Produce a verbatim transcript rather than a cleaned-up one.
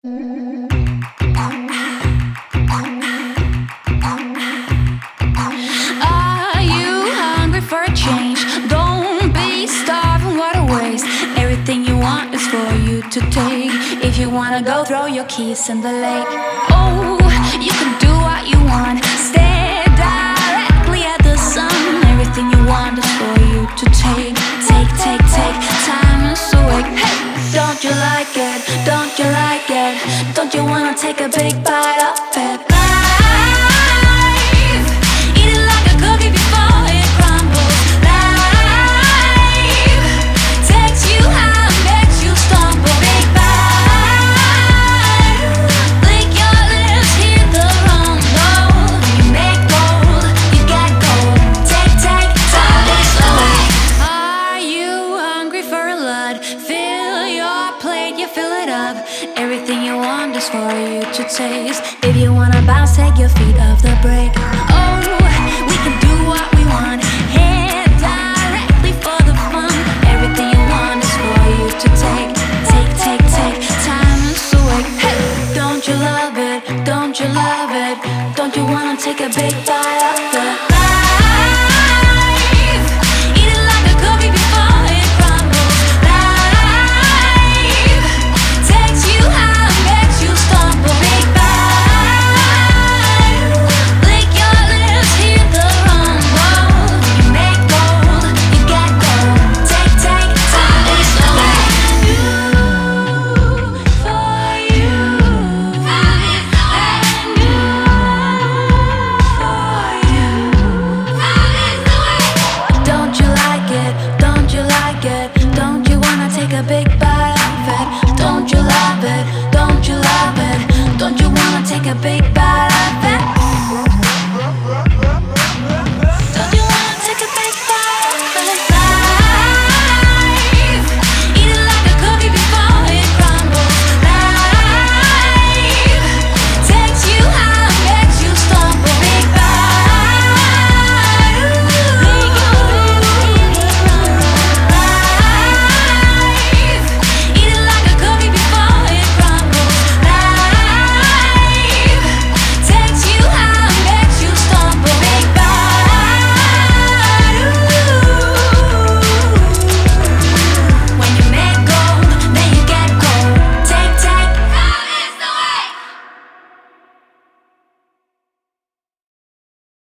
Are you hungry for a change? Don't be starving, what a waste. Everything you want is for you to take. If you wanna go, throw your keys in the lake. Oh, you can do what you want. Stare directly at the sun. Everything you want is for you to take. Take, take, take, time is awake. Hey, don't you like it? Don't you like it? Don't you wanna take a big bite of it? Life, eat it like a cookie before it crumbles. Life takes you high, makes you stumble. Big bite, lick your lips, hear the rumble. You make gold, you get gold. Take, take, time is away. Are you hungry for a lot? Fill your plate, you fill it up. Everything you want is for you to taste. If you wanna bounce, take your feet off the brake. Oh, we can do what we want. Head directly for the fun. Everything you want is for you to take. Take, take, take, time is awake. Hey, don't you love it? Don't you love it? Don't you wanna take a big bite?